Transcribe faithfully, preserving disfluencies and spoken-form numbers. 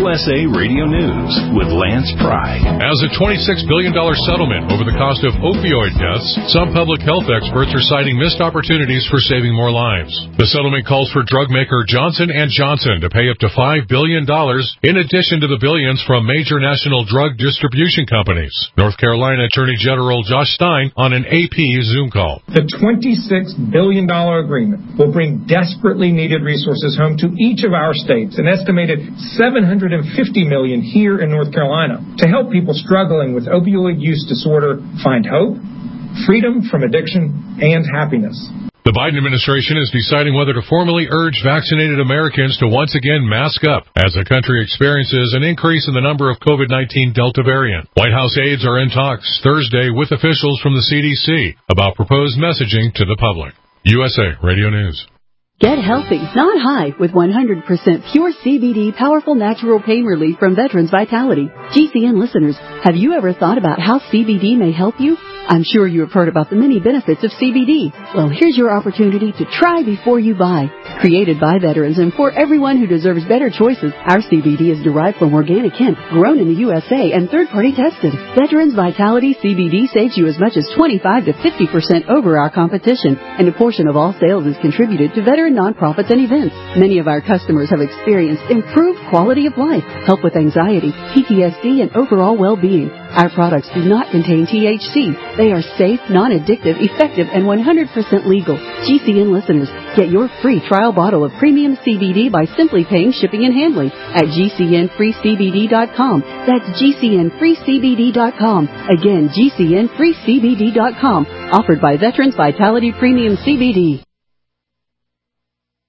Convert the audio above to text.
S A Radio News with Lance Pry. As a twenty-six billion dollars settlement over the cost of opioid deaths, some public health experts are citing missed opportunities for saving more lives. The settlement calls for drug maker Johnson and Johnson to pay up to five billion dollars in addition to the billions from major national drug distribution companies. North Carolina Attorney General Josh Stein on an A P Zoom call. The twenty-six billion dollars agreement will bring desperately needed resources home to each of our states, an estimated seven hundred fifty million dollars here in North Carolina, to help people struggling with opioid use disorder find hope, freedom from addiction, and happiness. The Biden administration is deciding whether to formally urge vaccinated Americans to once again mask up as the country experiences an increase in the number of COVID nineteen Delta variant. White House aides are in talks Thursday with officials from the C D C about proposed messaging to the public. U S A Radio News. Get healthy, not high, with one hundred percent pure C B D powerful natural pain relief from Veterans Vitality. G C N listeners, have you ever thought about how C B D may help you? I'm sure you have heard about the many benefits of C B D. Well, here's your opportunity to try before you buy. Created by veterans and for everyone who deserves better choices, our C B D is derived from organic hemp, grown in the U S A and third-party tested. Veterans Vitality C B D saves you as much as twenty-five to fifty percent over our competition, and a portion of all sales is contributed to veteran nonprofits and events. Many of our customers have experienced improved quality of life, help with anxiety, P T S D, and overall well-being. Our products do not contain T H C. They are safe, non-addictive, effective, and one hundred percent legal. G C N listeners, get your free trial bottle of premium C B D by simply paying shipping and handling at G C N free C B D dot com. That's G C N free C B D dot com. Again, G C N free C B D dot com. Offered by Veterans Vitality Premium C B D.